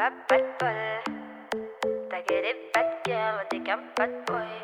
pas de bol. T'as que des bad girls, t'es qu'un bad boy.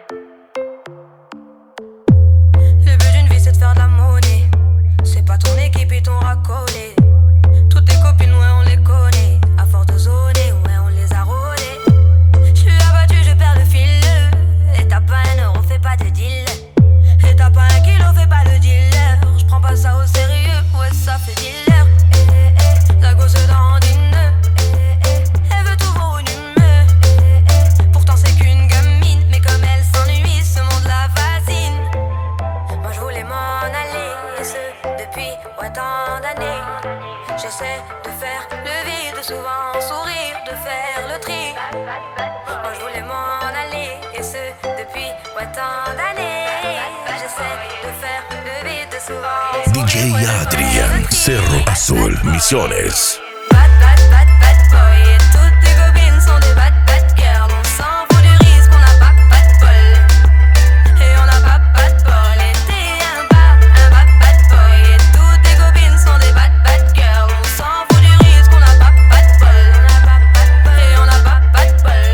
Le but d'une vie c'est de faire de la monnaie. C'est pas ton équipe et ton racolé. Toutes tes copines, ouais, on les connaît. À force de zoner, ouais, on les a rôlées. J'suis abattu, je perds le fil. Et t'as pas un euro, fais pas de deal. Et t'as pas un kilo, fais pas le dealer. J'prends pas ça au sérieux, ouais, ça fait dealer. La gosse dandine. Elle veut tout volume. Pourtant c'est qu'une gamine. Mais comme elle s'ennuie, ce monde la fascine. Moi je voulais m'en aller, et ce depuis tant d'années. J'essaie de faire le vide, souvent sourire, de faire le tri. Moi je voulais m'en aller, et ce depuis tant d'années. J'essaie de faire le vide, souvent DJ Adrian, Cerro Azul, Misiones. Bad, bad, bad, bad boy. Et toutes tes copines sont des bad, bad girls. On s'en fout du risque, on n'a pas de bol. Et on n'a pas de bol. Et t'es un bad, bad boy. Et toutes tes copines sont des bad, bad girls. On s'en fout du risque, on n'a pas de bol. Et on n'a pas de bol.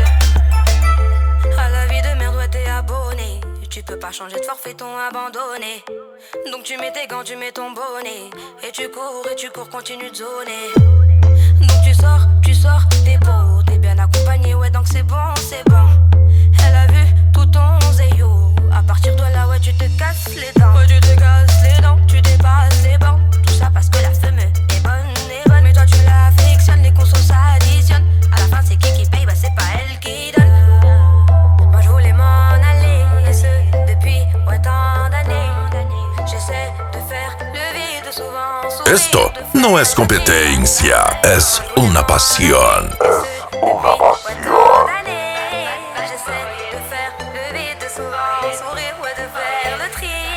À la vie de merde, ouais, t'es abonné. Tu peux pas changer de forfait, t'ont abandonné. Donc tu mets tes gants, tu mets ton bonnet. Et tu cours, continue de zoner. Donc tu sors, t'es beau, t'es bien accompagné, ouais, donc c'est bon, c'est bon. Elle a vu tout ton zéyo. À partir de là, ouais, tu te casses les dents. Ouais, tu te casses les dents, tu dépasses les bancs. Tout ça parce que la femme est bonne. Mais toi tu l'affectionnes, les consos s'additionnent. À la fin, c'est qui paye, bah c'est pas elle qui donne. Moi je voulais m'en aller, et ce depuis tant d'années. J'essaie de faire le vide, souvent sourire. Esto no es competencia, es una pasión. Una pasión. J'essaie de faire le vide, souvent sourire, ouais, de faire le tri.